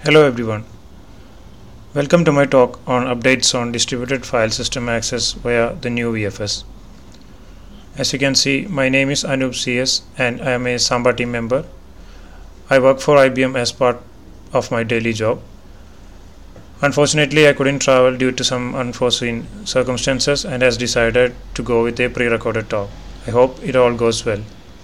Hello everyone. Welcome to my talk on updates on distributed file system access via the new VFS. As you can see, my name is Anup CS and I am a Samba team member. I work for IBM as part of my daily job. Unfortunately, I couldn't travel due to some unforeseen circumstances and has decided to go with a pre-recorded talk. I hope it all goes well.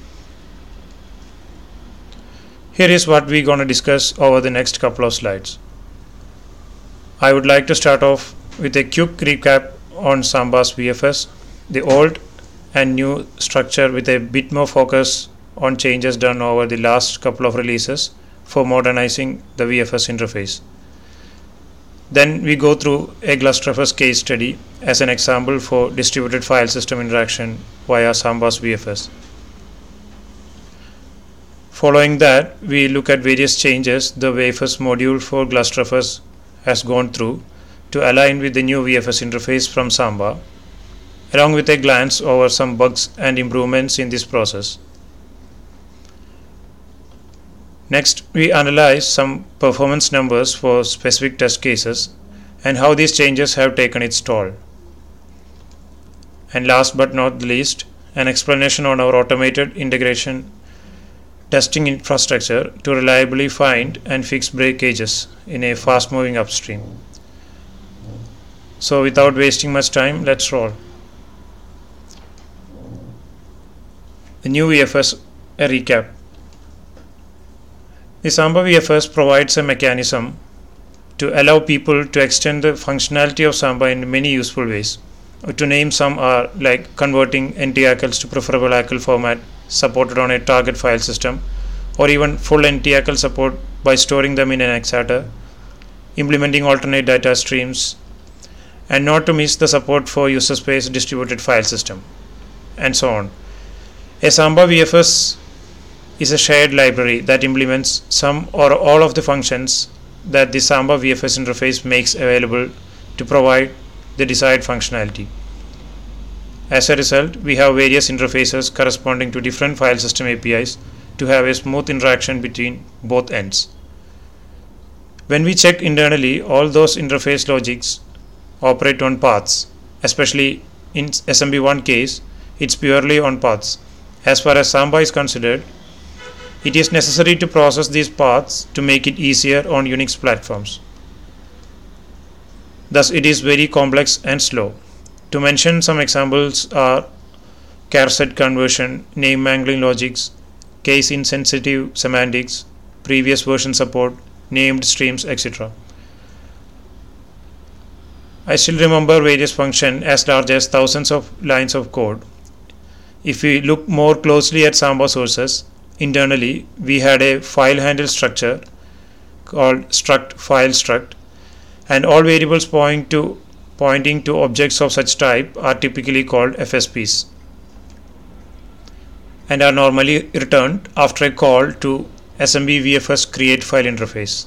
Here is what we're going to discuss over the next couple of slides. I would like to start off with a quick recap on Samba's VFS, the old and new structure with a bit more focus on changes done over the last couple of releases for modernizing the VFS interface. Then we go through a GLUSTRFS case study as an example for distributed file system interaction via Samba's VFS. Following that, we look at various changes the VFS module for GLUSTRFS has gone through to align with the new VFS interface from Samba, along with a glance over some bugs and improvements in this process. Next, we analyze some performance numbers for specific test cases and how these changes have taken its toll. And last but not least, an explanation on our automated integration testing infrastructure to reliably find and fix breakages in a fast-moving upstream. So without wasting much time, let's roll. The new VFS, a recap. The Samba VFS provides a mechanism to allow people to extend the functionality of Samba in many useful ways. To name some are like converting NT-ACLs to preferable ACL format supported on a target file system, or even full NT-ACL support by storing them in an exadder, implementing alternate data streams, and not to miss the support for user space distributed file system, and so on. A Samba VFS is a shared library that implements some or all of the functions that the Samba VFS interface makes available to provide the desired functionality. As a result, we have various interfaces corresponding to different file system APIs to have a smooth interaction between both ends. When we check internally, all those interface logics operate on paths, especially in SMB1 case, it's purely on paths. As far as Samba is considered, it is necessary to process these paths to make it easier on Unix platforms. Thus, it is very complex and slow. To mention some examples are charset conversion, name mangling logics, case insensitive semantics, previous version support, named streams, etc. I still remember various functions as large as thousands of lines of code. If we look more closely at Samba sources, internally we had a file handle structure called struct file struct, and all variables pointing to objects of such type are typically called FSPs and are normally returned after a call to SMB VFS create file interface.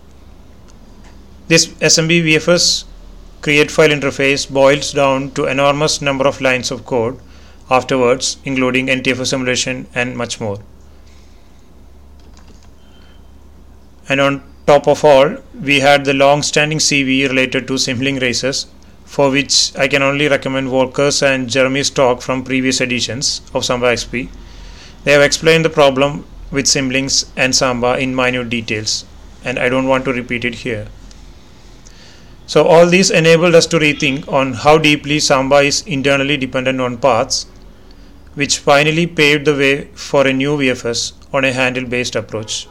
This SMB VFS create file interface boils down to enormous number of lines of code afterwards, including NTFS simulation and much more. And on top of all, we had the long-standing CV related to symling races, for which I can only recommend Walker's and Jeremy's talk from previous editions of Samba XP. They have explained the problem with symlings and Samba in minute details, and I don't want to repeat it here. So all these enabled us to rethink on how deeply Samba is internally dependent on paths, which finally paved the way for a new VFS on a handle-based approach.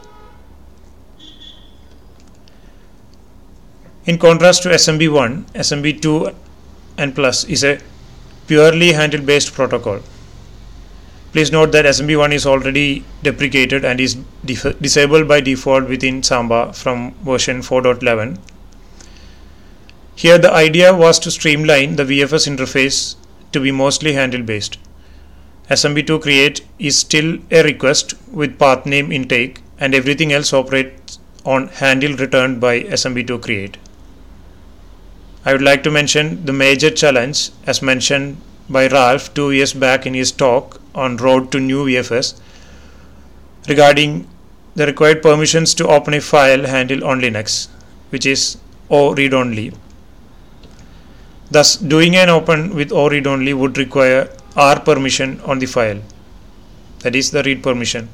In contrast to SMB1, SMB2 and Plus is a purely handle-based protocol. Please note that SMB1 is already deprecated and is disabled by default within Samba from version 4.11. Here the idea was to streamline the VFS interface to be mostly handle-based. SMB2 create is still a request with path name intake, and everything else operates on handle returned by SMB2 create. I would like to mention the major challenge as mentioned by Ralph 2 years back in his talk on Road to New VFS regarding the required permissions to open a file handle on Linux, which is O read only. Thus, doing an open with O read only would require R permission on the file, that is the read permission.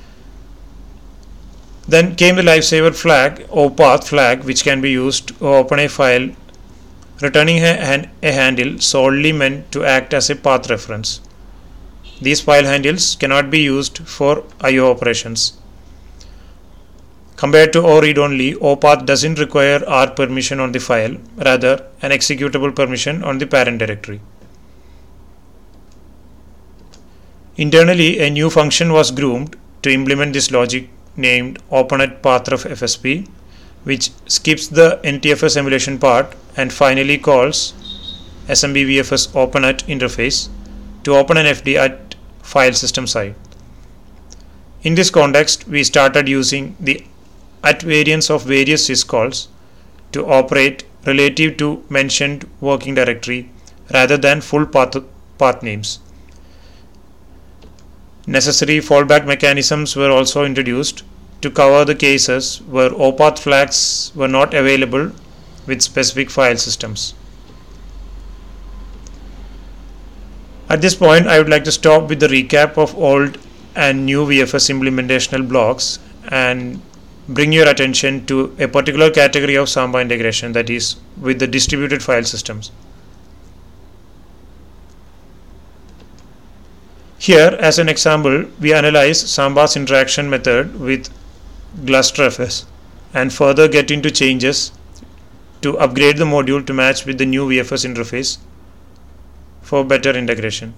Then came the lifesaver flag or path flag, which can be used to open a file, returning a handle solely meant to act as a path reference. These file handles cannot be used for I/O operations. Compared to O read only, OPath doesn't require R permission on the file, rather an executable permission on the parent directory. Internally, a new function was groomed to implement this logic named openatPathRef-FSP, which skips the NTFS emulation part and finally calls SMBVFS openat interface to open an FD at file system side. In this context, we started using the at variants of various syscalls to operate relative to mentioned working directory rather than full path names. Necessary fallback mechanisms were also introduced to cover the cases where OPath flags were not available with specific file systems. At this point, I would like to stop with the recap of old and new VFS implementational blocks and bring your attention to a particular category of Samba integration, that is with the distributed file systems. Here, as an example, we analyze Samba's interaction method with GlusterFS and further get into changes to upgrade the module to match with the new VFS interface for better integration.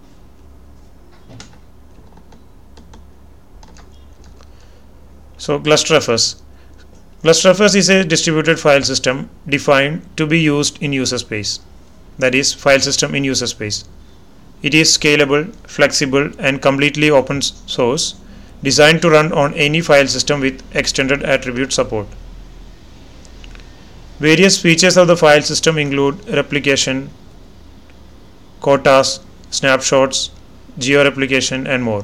So GlusterFS. GlusterFS is a distributed file system defined to be used in user space, that is file system in user space. It is scalable, flexible and completely open source, designed to run on any file system with extended attribute support. Various features of the file system include replication, quotas, snapshots, georeplication and more.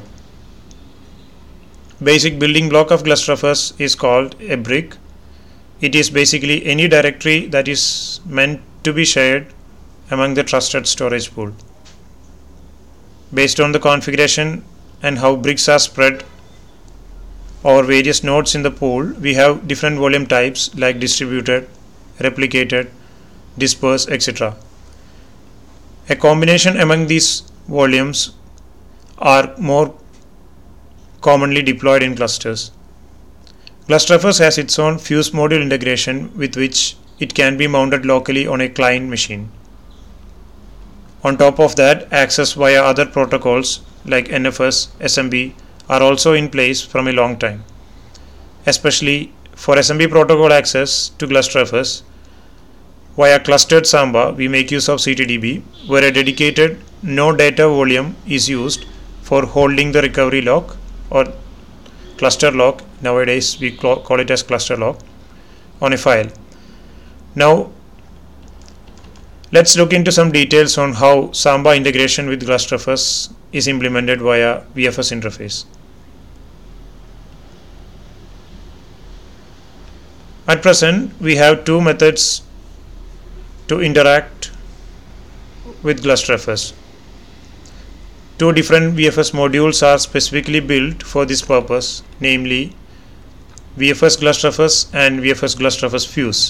Basic building block of GlusterFS is called a brick. It is basically any directory that is meant to be shared among the trusted storage pool. Based on the configuration and how bricks are spread over various nodes in the pool, we have different volume types like distributed, replicated, dispersed, etc. A combination among these volumes are more commonly deployed in clusters. GlusterFS has its own Fuse module integration with which it can be mounted locally on a client machine. On top of that, access via other protocols like NFS, SMB are also in place from a long time. Especially for SMB protocol access to GlusterFS via clustered Samba, we make use of CTDB, where a dedicated no data volume is used for holding the recovery lock or cluster lock. Nowadays we call it as cluster lock on a file. Now let's look into some details on how Samba integration with GlusterFS is implemented via VFS interface. At present, we have two methods to interact with GlusterFS. Two different VFS modules are specifically built for this purpose, namely VFS GlusterFS and VFS GlusterFS Fuse.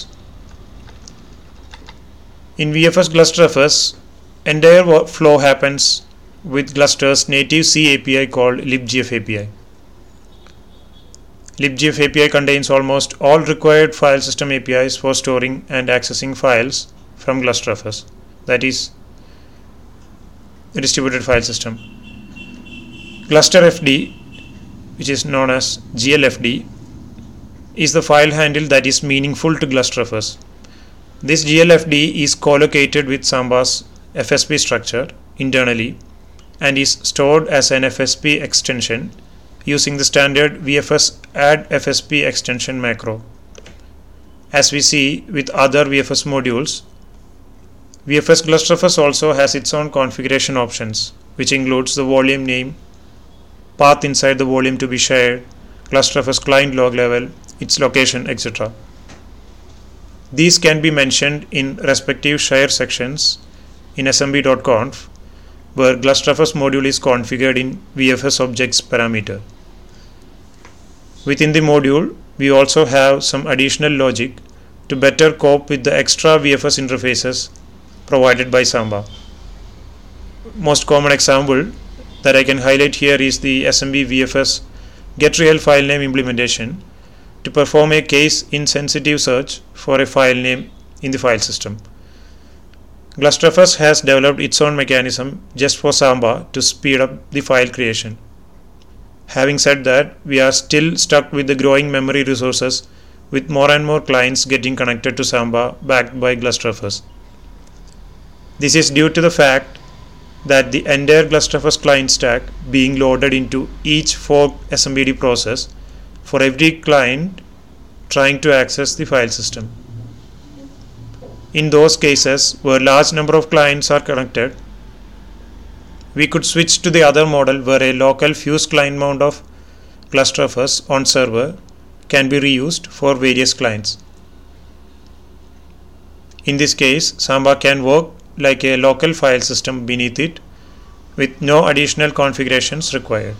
In VFS GlusterFS, entire flow happens with Gluster's native C API called libgf API. libgf API contains almost all required file system APIs for storing and accessing files from GlusterFS, that is the distributed file system. GlusterFD, which is known as GLFD, is the file handle that is meaningful to GlusterFS. This GLFD is co-located with Samba's FSP structure internally and is stored as an FSP extension using the standard VFS add FSP extension macro. As we see with other VFS modules, VFS GlusterFS also has its own configuration options, which includes the volume name, path inside the volume to be shared, GlustRFS client log level, its location, etc. These can be mentioned in respective share sections in smb.conf, where GlustRFS module is configured in VFS objects parameter. Within the module, we also have some additional logic to better cope with the extra VFS interfaces provided by Samba. Most common example that I can highlight here is the SMB VFS getReal file name implementation to perform a case insensitive search for a file name in the file system. GlustRFS has developed its own mechanism just for Samba to speed up the file creation. Having said that, we are still stuck with the growing memory resources, with more and more clients getting connected to Samba backed by GlustRFS. This is due to the fact that the entire GlustRFS client stack being loaded into each forked SMBD process for every client trying to access the file system. In those cases where large number of clients are connected, we could switch to the other model where a local fuse client mount of GlustRFS on server can be reused for various clients. In this case, Samba can work like a local file system beneath it with no additional configurations required.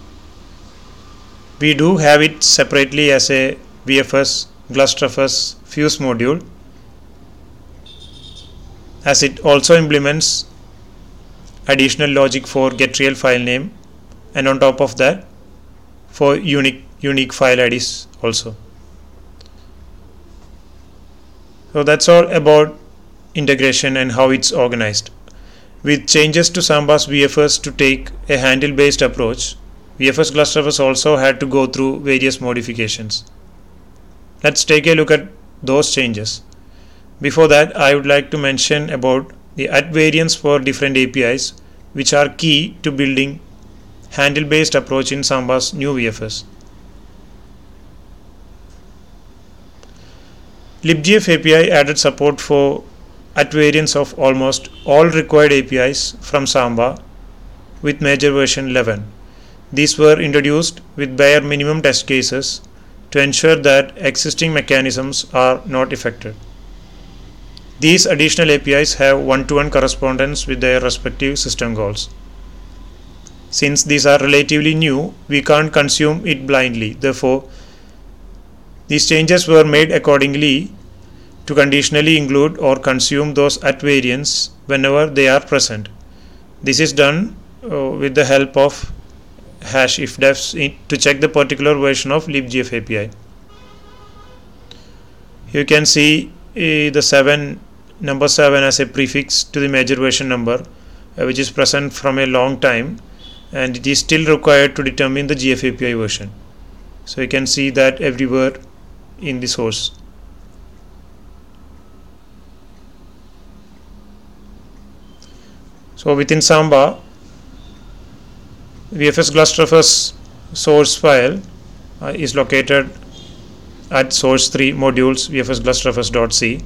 We do have it separately as a VFS GlustRFS fuse module, as it also implements additional logic for getReal file name, and on top of that for unique file IDs also. So that's all about integration and how it's organized. With changes to Samba's VFS to take a handle based approach, VFS GlustRFS also had to go through various modifications. Let's take a look at those changes. Before that, I would like to mention about the @variants for different APIs, which are key to building handle based approach in Samba's new VFS. libgf API added support for @variants of almost all required APIs from Samba with major version 11. These were introduced with bare minimum test cases to ensure that existing mechanisms are not affected. These additional APIs have one-to-one correspondence with their respective system calls. Since these are relatively new, we can't consume it blindly. Therefore, these changes were made accordingly to conditionally include or consume those @variants whenever they are present. This is done with the help of #ifdefs to check the particular version of libgf API. You can see the number 7 as a prefix to the major version number, which is present from a long time, and it is still required to determine the GF API version. So you can see that everywhere in the source. So within Samba, VFS GlustRFS source file is located at source 3 modules VFS GlustRFS.c,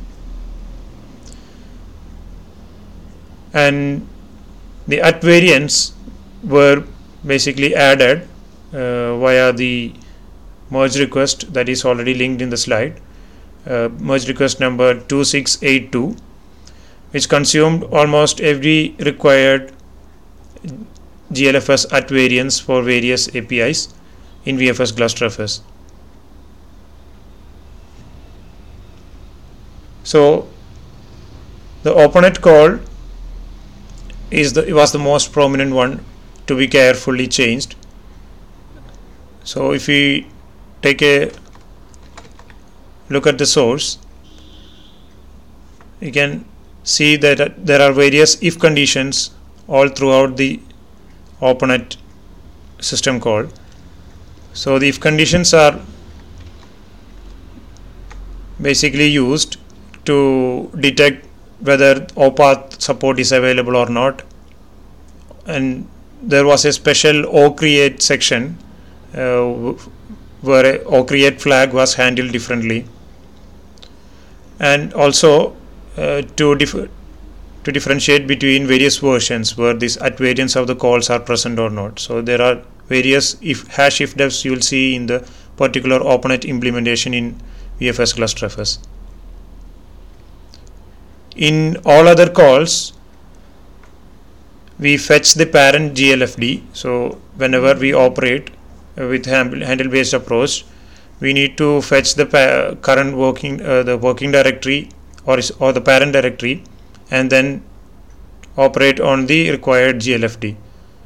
and the @variants were basically added via the merge request that is already linked in the slide, merge request number 2682, which consumed almost every required GLFS @variants for various APIs in VFS GlustRFS. So the OpenNet call was the most prominent one to be carefully changed. So if we take a look at the source, you can see that there are various if conditions all throughout the OpenNet system call. So the if conditions are basically used to detect whether OPAuth support is available or not, and there was a special OCreate section where a OCreate flag was handled differently, and also to differentiate between various versions where these @variants of the calls are present or not. So there are various if defs you will see in the particular OpenNet implementation in VFS ClusterFS. In all other calls, we fetch the parent GLFD. So whenever we operate with handle based approach, we need to fetch the current working directory or the parent directory, and then operate on the required GLFD.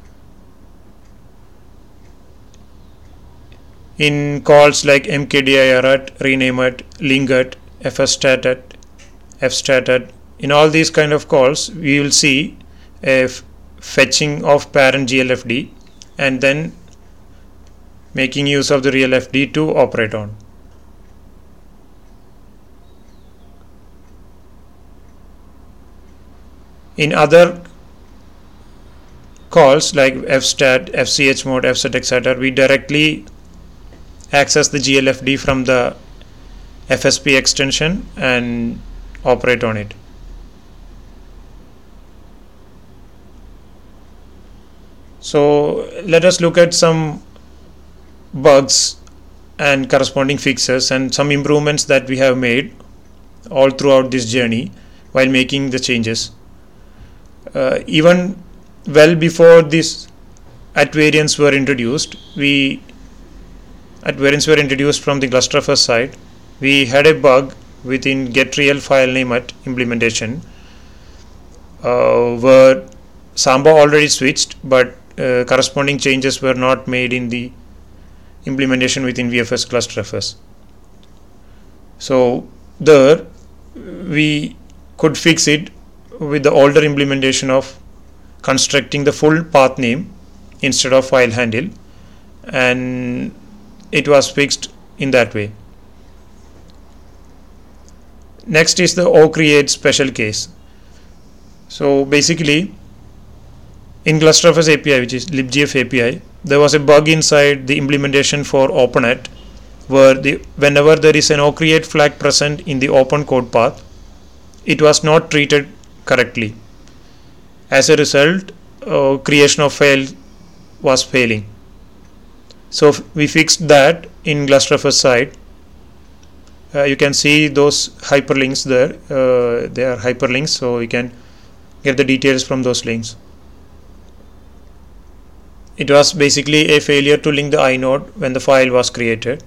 In calls like mkdir, rename, link, fstat, fstat, in all these kind of calls, we will see a fetching of parent GLFD and then making use of the real FD to operate on. In other calls like fstat, fchmod, fsetexator, we directly access the GLFD from the FSP extension and operate on it. So let us look at some bugs and corresponding fixes and some improvements that we have made all throughout this journey while making the changes. Even well before this at variants were introduced, from the ClusterFS side, we had a bug within getReal file name at implementation where Samba already switched, but corresponding changes were not made in the implementation within VFS ClusterFS. So there we could fix it with the older implementation of constructing the full path name instead of file handle, and it was fixed in that way. Next is the OCreate special case. So basically, in ClusterFS API, which is libgf API, there was a bug inside the implementation for OpenNet where whenever there is an OCreate flag present in the open code path, it was not treated correctly. As a result, creation of file was failing. So we fixed that in ClusterFS side. You can see those hyperlinks there. They are hyperlinks, so you can get the details from those links. It was basically a failure to link the inode when the file was created.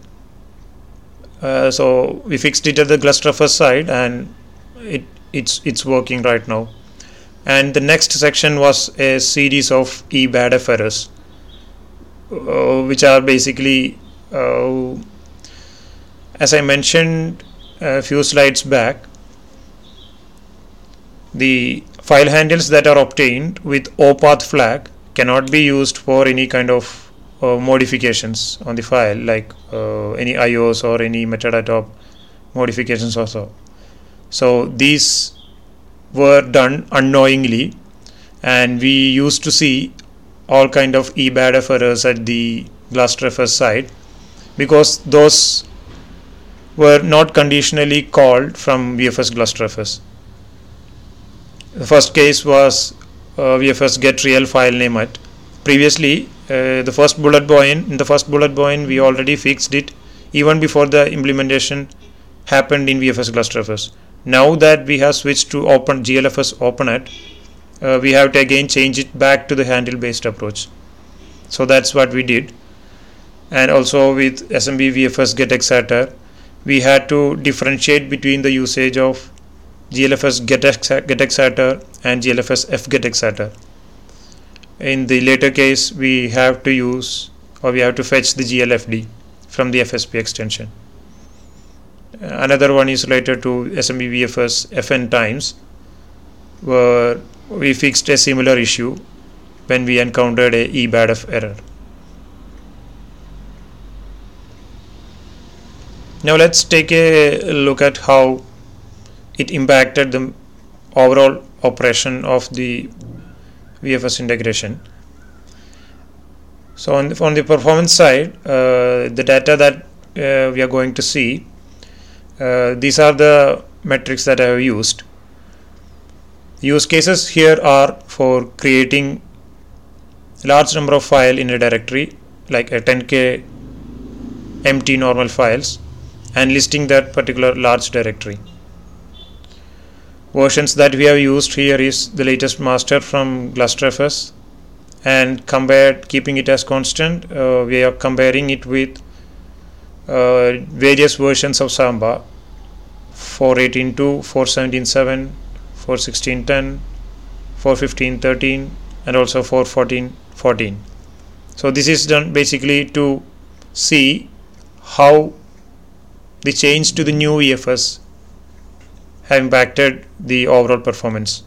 So we fixed it at the ClusterFS side, and it's working right now. And the next section was a series of ebadf errors, which are basically, as I mentioned a few slides back, the file handles that are obtained with OPath flag cannot be used for any kind of modifications on the file, like any IOs or any metadata modifications also. So these were done unknowingly, and we used to see all kind of ebadf errors at the ClusterFS side because those were not conditionally called from VFS ClusterFS. The first case was VFS getReal file name at. Previously, in the first bullet point we already fixed it even before the implementation happened in VFS ClusterFS. Now that we have switched to GLFS OpenNet, we have to again change it back to the handle based approach. So that's what we did. And also with SMB VFS getExator, we had to differentiate between the usage of GLFS getExator and GLFS fgetExator. In the later case, we have to use, or we have to fetch the GLFD from the FSP extension. Another one is related to SMB VFS FN times, where we fixed a similar issue when we encountered a ebadf error. Now let's take a look at how it impacted the overall operation of the VFS integration. So on the performance side, the data that we are going to see, these are the metrics that I have used. Use cases here are for creating large number of files in a directory like a 10K empty normal files and listing that particular large directory. Versions that we have used here is the latest master from GlusterFS, and compared, keeping it as constant, we are comparing it with various versions of Samba: 4.18.2, 4.17.7, 4.16.10, 4.15.13, and also 4.14.14. So this is done basically to see how the change to the new VFS have impacted the overall performance.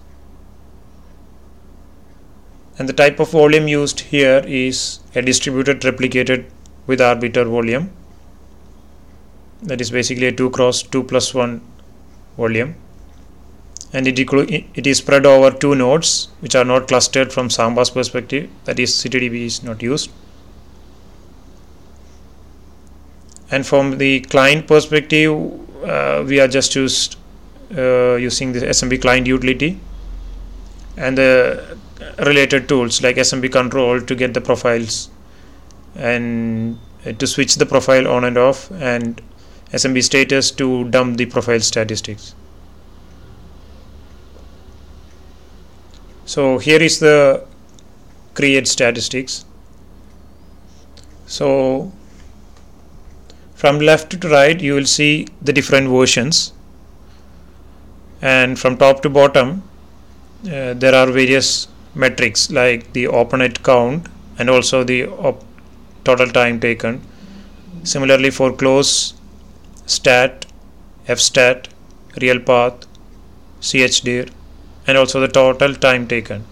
And the type of volume used here is a distributed replicated with arbiter volume. That is basically a 2x2+1 volume, and it is spread over two nodes which are not clustered from Samba's perspective, that is CTDB is not used. And from the client perspective, we are just using the SMB client utility and the related tools like SMB control to get the profiles and to switch the profile on and off, and SMB status to dump the profile statistics. So here is the create statistics. So from left to right you will see the different versions, and from top to bottom there are various metrics like the openet count and also the total time taken. Similarly for close, stat, fstat, real path, chdir, and also the total time taken.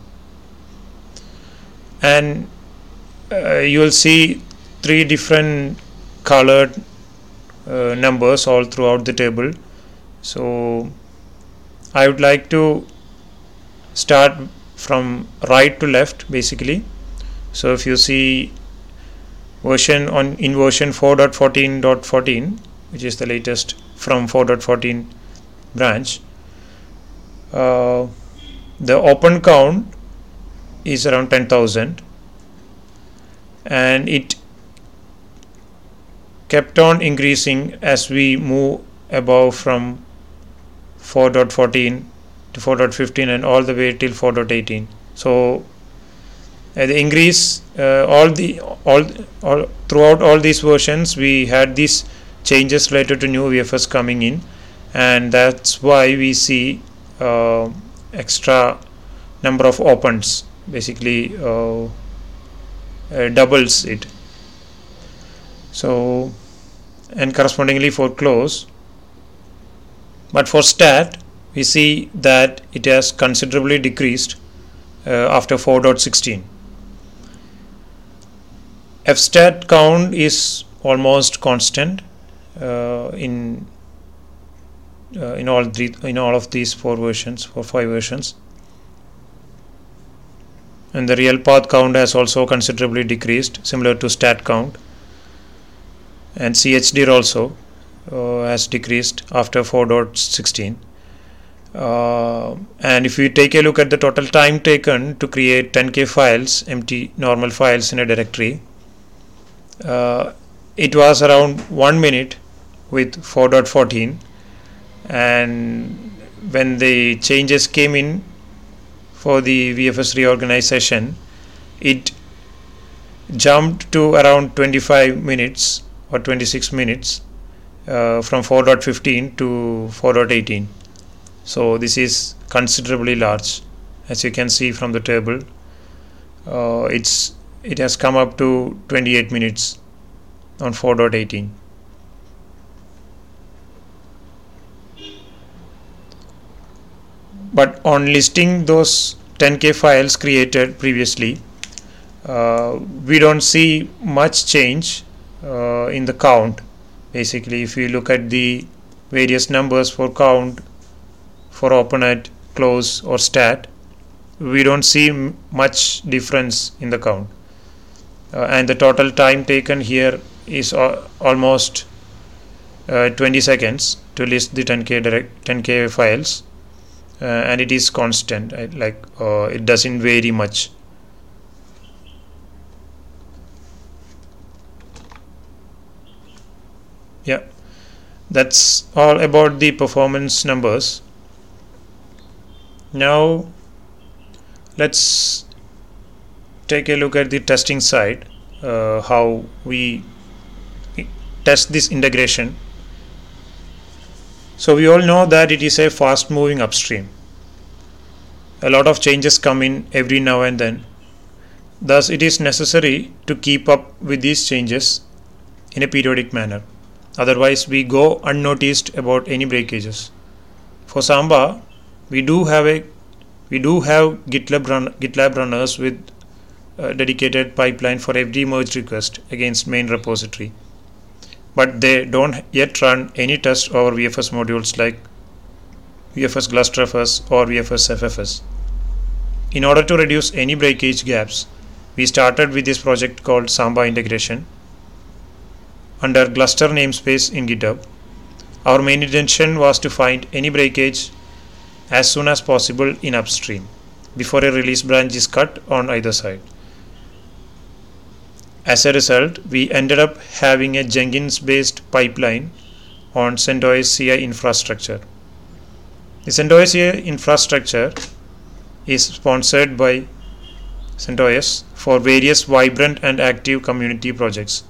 And you will see three different colored numbers all throughout the table. So I would like to start from right to left basically. So if you see in version 4.14.14, which is the latest from 4.14 branch, the open count is around 10,000, and it kept on increasing as we move above from 4.14 to 4.15 and all the way till 4.18. So the increase throughout all these versions we had these changes related to new VFS coming in, and that's why we see extra number of opens, basically doubles it. So and correspondingly for close, but for stat we see that it has considerably decreased after 4.16. fstat count is almost constant in all of these five versions, and the real path count has also considerably decreased, similar to stat count, and chdir also has decreased after 4.16. And if we take a look at the total time taken to create 10K files, empty normal files in a directory, it was around 1 minute with 4.14, and when the changes came in for the VFS reorganization, it jumped to around 25 minutes or 26 minutes from 4.15 to 4.18. So this is considerably large, as you can see from the table. It has come up to 28 minutes on 4.18. But on listing those 10K files created previously, we don't see much change in the count. Basically, if you look at the various numbers for count, for openet, close, or stat, we don't see much difference in the count, and the total time taken here is almost 20 seconds to list the 10K files, and it is constant, it doesn't vary much. Yeah, that's all about the performance numbers. Now let's take a look at the testing side, how we test this integration. So we all know that it is a fast moving upstream. A lot of changes come in every now and then. Thus, it is necessary to keep up with these changes in a periodic manner. Otherwise, we go unnoticed about any breakages. For Samba, we do have GitLab runners with a dedicated pipeline for every merge request against main repository, but they don't yet run any tests over VFS modules like VFS GlusterFS or VFS FFS. In order to reduce any breakage gaps, we started with this project called Samba Integration under Gluster namespace in GitHub. Our main intention was to find any breakage as soon as possible in upstream before a release branch is cut on either side. As a result, we ended up having a Jenkins-based pipeline on CentOS CI infrastructure. The CentOS CI infrastructure is sponsored by CentOS for various vibrant and active community projects.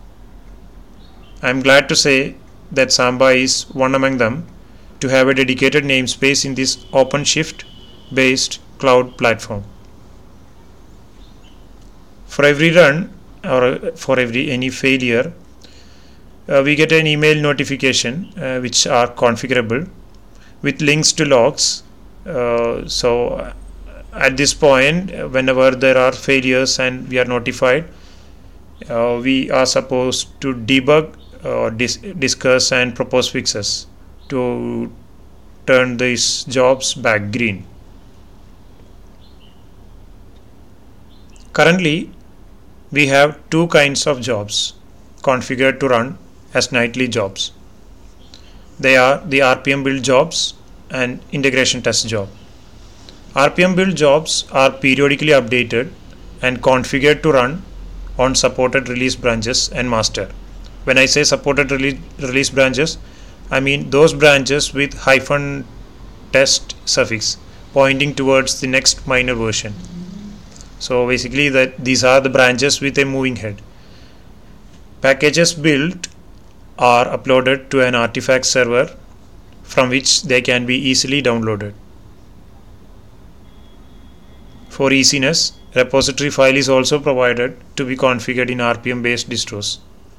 I am glad to say that Samba is one among them to have a dedicated namespace in this OpenShift based cloud platform. For every run or for any failure, we get an email notification which are configurable with links to logs. So at this point, whenever there are failures and we are notified, we are supposed to debug, discuss and propose fixes to turn these jobs back green. Currently, we have two kinds of jobs configured to run as nightly jobs. They are the RPM build jobs and integration test job. RPM build jobs are periodically updated and configured to run on supported release branches and master. When I say supported release branches, I mean those branches with -test suffix pointing towards the next minor version. So basically these are the branches with a moving head. Packages built are uploaded to an artifact server from which they can be easily downloaded. For easiness, repository file is also provided to be configured in RPM based distros.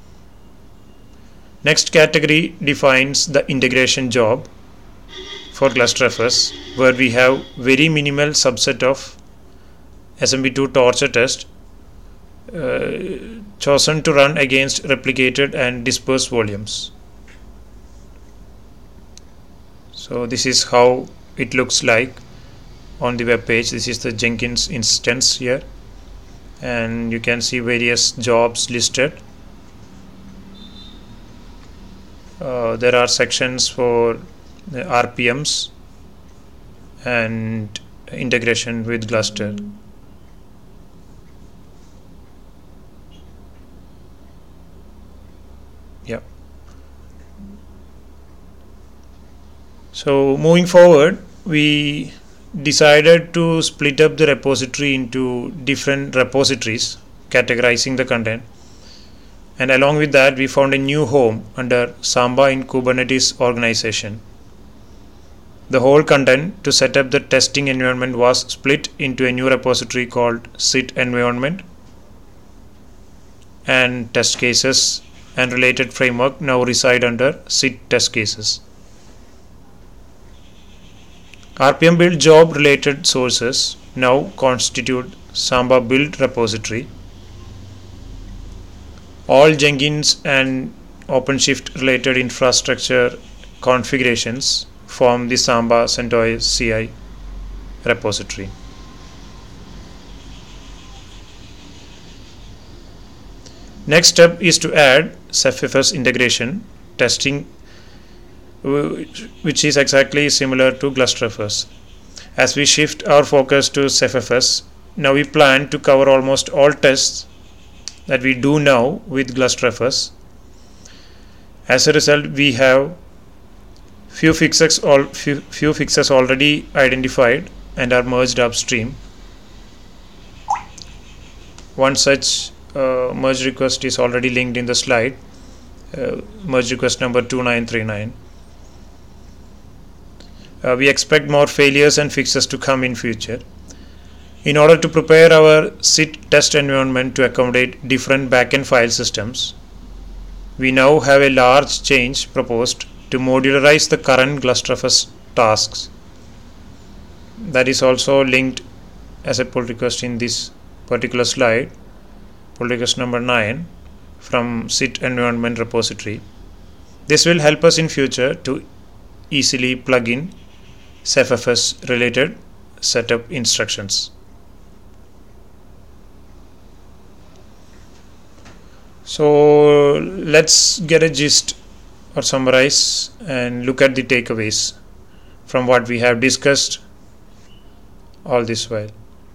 Next category defines the integration job for GlusterFS, where we have very minimal subset of SMB2 torture test chosen to run against replicated and dispersed volumes. So this is how it looks like on the web page. This is the Jenkins instance here, and you can see various jobs listed. There are sections for the RPMs and integration with Gluster. Yeah. So moving forward, we decided to split up the repository into different repositories, categorizing the content. And along with that, we found a new home under Samba in Kubernetes organization. The whole content to set up the testing environment was split into a new repository called SIT environment, and test cases and related framework now reside under SIT test cases. RPM build job related sources now constitute Samba build repository. All Jenkins and OpenShift related infrastructure configurations form the Samba CentOS CI repository. Next step is to add CephFS integration testing, which is exactly similar to GlusterFS. As we shift our focus to CephFS, now we plan to cover almost all tests that we do now with GlusterFS. As a result, we have few fixes already identified and are merged upstream. One such merge request is already linked in the slide, merge request number 2939. We expect more failures and fixes to come in future. In order to prepare our SIT test environment to accommodate different backend file systems, we now have a large change proposed to modularize the current GLUSTFS tasks. That is also linked as a pull request in this particular slide, pull request number 9 from SIT environment repository. This will help us in future to easily plug in SafeFS related setup instructions. So let's get a gist or summarize and look at the takeaways from what we have discussed all this while.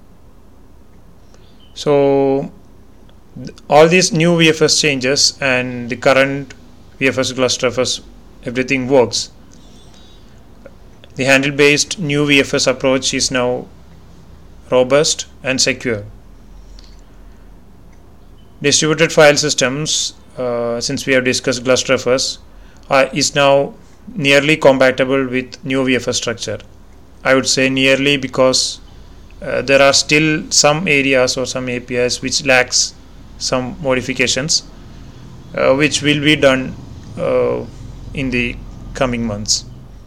So all these new VFS changes and the current VFS GLUSTFS, everything works. The handle based new VFS approach is now robust and secure. Distributed file systems, since we have discussed GLUSTFS, is now nearly compatible with new VFS structure. I would say nearly because there are still some areas or some APIs which lacks some modifications, which will be done in the coming months.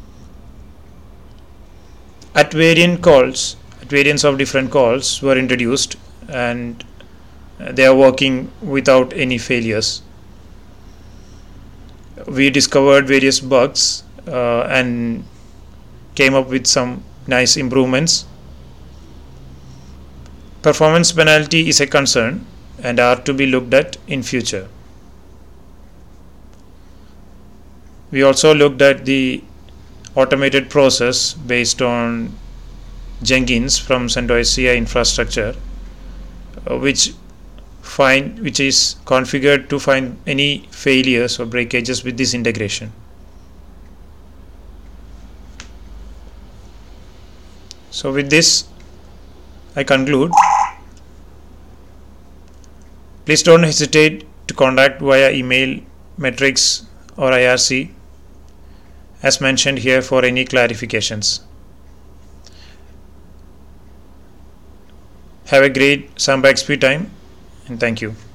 At variants of different calls were introduced, and they are working without any failures. We discovered various bugs and came up with some nice improvements. Performance penalty is a concern and are to be looked at in future. We also looked at the automated process based on Jenkins from CentOS CI infrastructure, which is configured to find any failures or breakages with this integration. So with this, I conclude. Please don't hesitate to contact via email, Metrics or IRC as mentioned here for any clarifications. Have a great Samba XP time, and thank you.